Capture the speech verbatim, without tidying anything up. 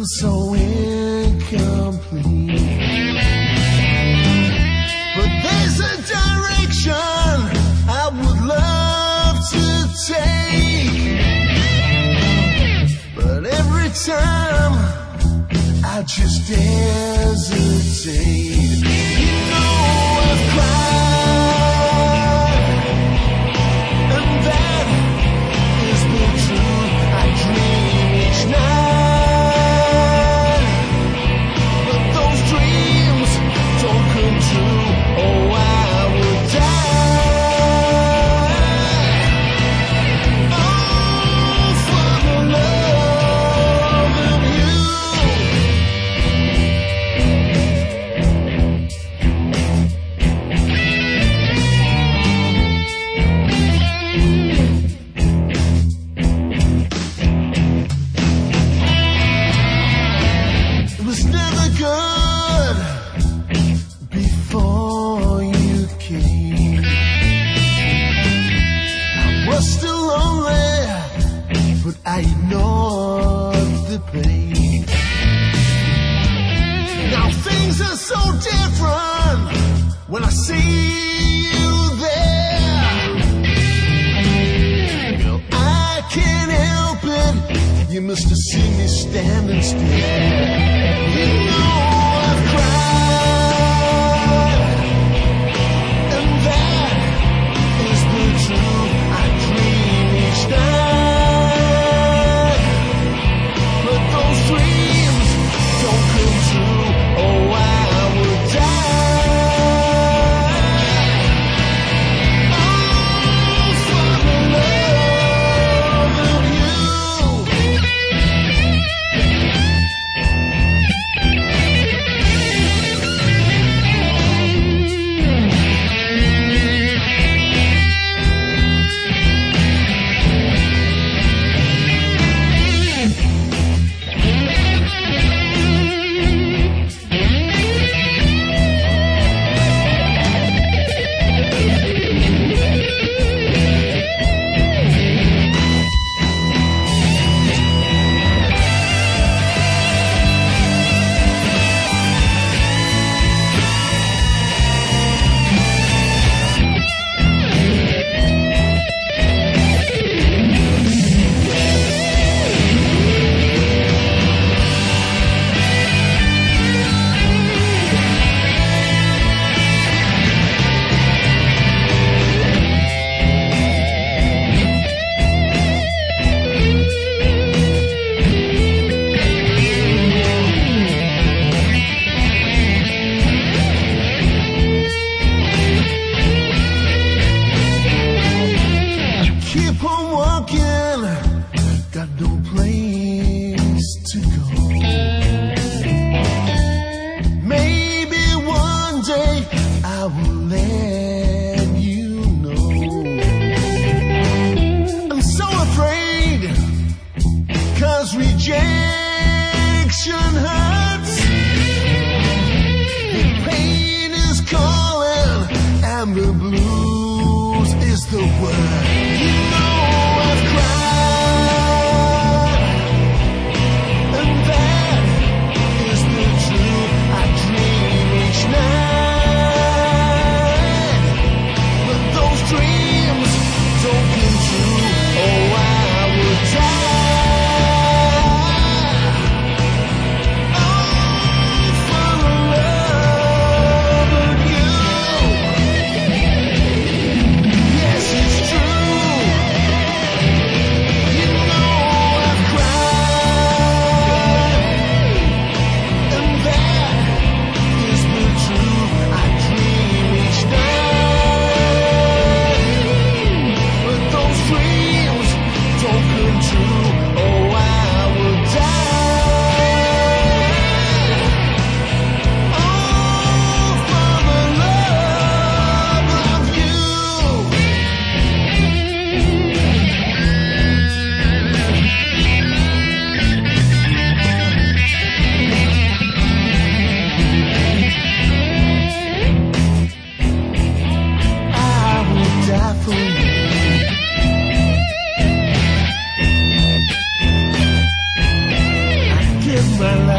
so incomplete. But there's a direction I would love to take. But every time I just hesitate. You know I've cried, and that is the truth. I dream each night, but those dreams don't come true. Oh, I would die. Oh, for the love of you. It was never good before you came. I was still lonely, but I ignored the pain. Now things are so different when I see you there. Girl, I can't help it. You must have seen me standing still. You know I've cried, and that is the truth. I dream each night, but those dreams don't come true. Oh, I would die. Oh, for the love of you. Keep on walking, got no place to go. Maybe one day I will let you know. I'm so afraid, 'cause rejection hurts. The pain is calling, and the blues is the word. You know I've cried, and that is the truth. I dream each night, my life.